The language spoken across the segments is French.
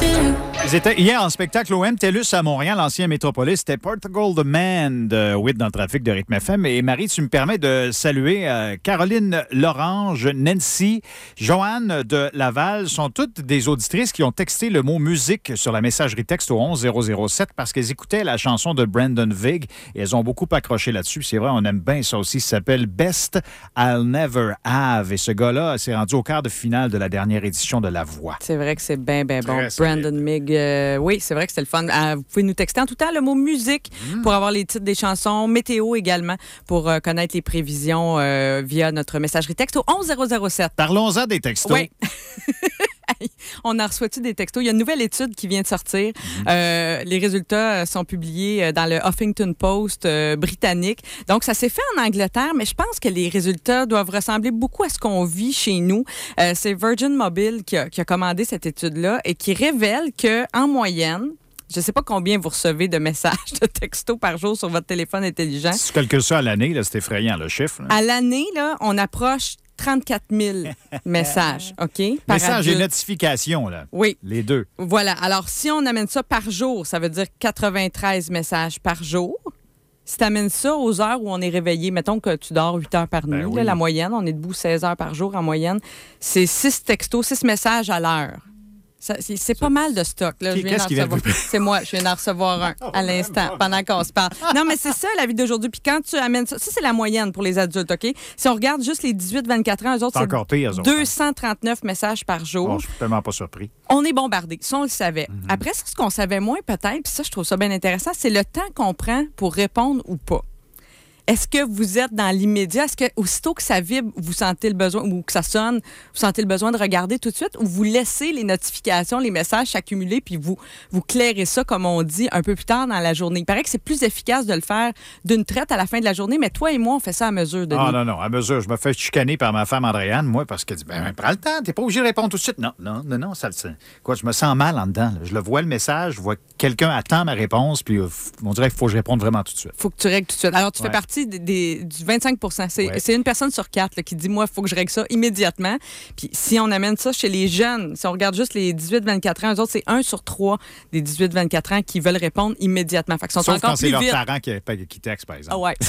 Ils étaient hier en spectacle au MTLUS à Montréal, l'ancien métropolis. C'était Portugal the Man de WIT dans le trafic de Rythme FM. Et Marie, tu me permets de saluer Caroline Lorange, Nancy, Joanne de Laval. Sont toutes des auditrices qui ont texté le mot musique sur la messagerie texte au 11007 parce qu'elles écoutaient la chanson de Brandon Vig et elles ont beaucoup accroché là-dessus. C'est vrai, on aime bien ça aussi. Ça s'appelle Best I'll Never Have. Et ce gars-là s'est rendu au quart de finale de la dernière édition de La Voix. C'est vrai que c'est bien bon. Très Brandon Vig. Oui, c'est vrai que c'était le fun. Vous pouvez nous texter en tout temps le mot musique pour avoir les titres des chansons, météo également, pour connaître les prévisions via notre messagerie texte au 11007. Parlons-en des textos. Oui. On a reçu des textos. Il y a une nouvelle étude qui vient de sortir. Les résultats sont publiés dans le Huffington Post britannique. Donc, ça s'est fait en Angleterre, mais je pense que les résultats doivent ressembler beaucoup à ce qu'on vit chez nous. C'est Virgin Mobile qui a commandé cette étude-là et qui révèle qu'en moyenne, je ne sais pas combien vous recevez de messages de textos par jour sur votre téléphone intelligent. Si tu calcules ça à l'année, là, c'est effrayant, le chiffre. Là. À l'année, là, on approche 34 000 messages, OK? Par messages et adulte. notifications, là. Oui. Les deux. Voilà. Alors, si on amène ça par jour, ça veut dire 93 messages par jour. Si tu amènes ça aux heures où on est réveillé, mettons que tu dors 8 heures par nuit, oui. là, la moyenne, on est debout 16 heures par jour en moyenne, c'est 6 textos, 6 messages à l'heure. C'est pas mal de stock. Là. Qu'est-ce qui vient de... C'est moi, je viens d'en recevoir un à l'instant, pendant qu'on se parle. Non, mais c'est ça, la vie d'aujourd'hui. Puis quand tu amènes ça, c'est la moyenne pour les adultes, OK? Si on regarde juste les 18-24 ans, eux autres, c'est encore pire, eux autres. 239 messages par jour. Oh, je suis tellement pas surpris. On est bombardé. Ça, on le savait. Après, ce qu'on savait moins peut-être, puis ça, je trouve ça bien intéressant, c'est le temps qu'on prend pour répondre ou pas. Est-ce que vous êtes dans l'immédiat? Est-ce que aussitôt que ça vibre, vous sentez le besoin, ou que ça sonne, vous sentez le besoin de regarder tout de suite, ou vous laissez les notifications, les messages s'accumuler, puis vous clairez ça, comme on dit, un peu plus tard dans la journée? Il paraît que c'est plus efficace de le faire d'une traite à la fin de la journurnée, mais toi et moi, on fait ça à mesure, Denis. Ah non, à mesure. Je me fais chicaner par ma femme Andréane, moi, parce qu'elle dit, prends le temps, t'es pas obligé de répondre tout de suite. Non, ça le sent. Quoi, je me sens mal en dedans. Là. Je le vois, le message, je vois que quelqu'un attend ma réponse, puis on dirait qu'il faut que je réponde vraiment tout de suite. Faut que tu règles tout de suite. Alors, tu fais partie du 25 C'est une personne sur 4 là, qui dit, moi, il faut que je règle ça immédiatement. Puis si on amène ça chez les jeunes, si on regarde juste les 18-24 ans, eux autres, c'est 1 sur 3 des 18-24 ans qui veulent répondre immédiatement. Fait que sont sauf encore quand c'est plus leurs vite. parents qui textent, par exemple. Ah ouais.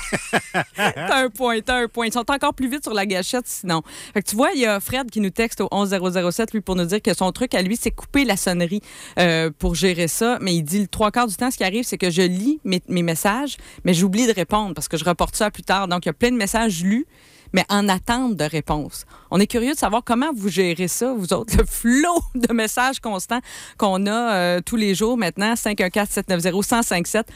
T'as un point. Ils sont encore plus vite sur la gâchette, sinon. Fait que tu vois, il y a Fred qui nous texte au 11007, lui, pour nous dire que son truc à lui, c'est couper la sonnerie pour gérer ça. Mais il dit, le 3/4 du temps, ce qui arrive, c'est que je lis mes messages, mais j'oublie de répondre parce que je reporte ça plus tard. Donc, il y a plein de messages lus, mais en attente de réponse. On est curieux de savoir comment vous gérez ça, vous autres, le flot de messages constants qu'on a tous les jours maintenant. 514-790-1057,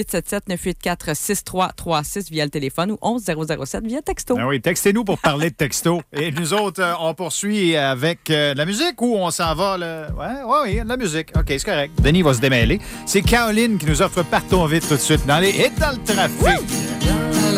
1877-984-6336 via le téléphone ou 11007 via texto. Ah oui, textez-nous pour parler de texto. Et nous autres, on poursuit avec la musique ou on s'en va? Oui, la musique. OK, c'est correct. Denis va se démêler. C'est Caroline qui nous offre Partons vite tout de suite dans les hits dans le trafic. Woo!